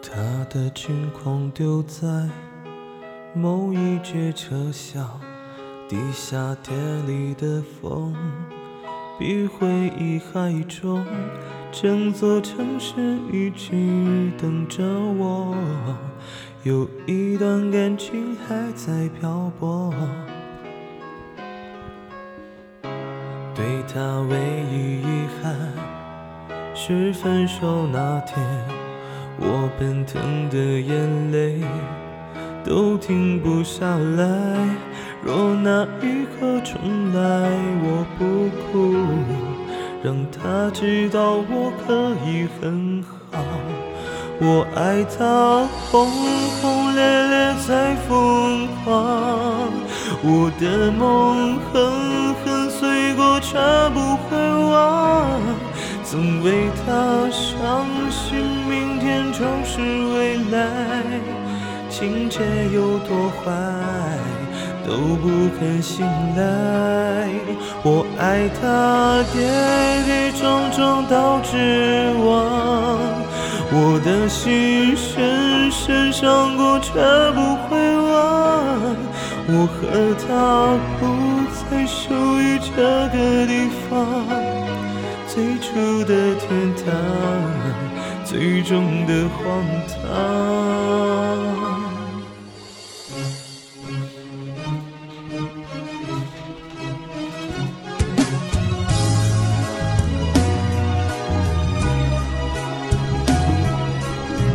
他的轻狂丢在某一节车厢，地下铁里的风比回忆还重，整座城市一直等着我，有一段感情还在漂泊。对他唯一遗憾是分手那天，我奔腾的眼泪都停不下来。若那一刻重来，我不哭，让他知道我可以很好。我爱他轰轰烈烈再疯狂，我的梦狠狠碎过却不会忘，曾为他相信明天就是未来，情节有多坏都不肯醒来。我爱他跌跌撞撞到绝望，我的心深深伤过却不会忘，我和他不再属于这个地方，最初的天堂，最终的荒唐。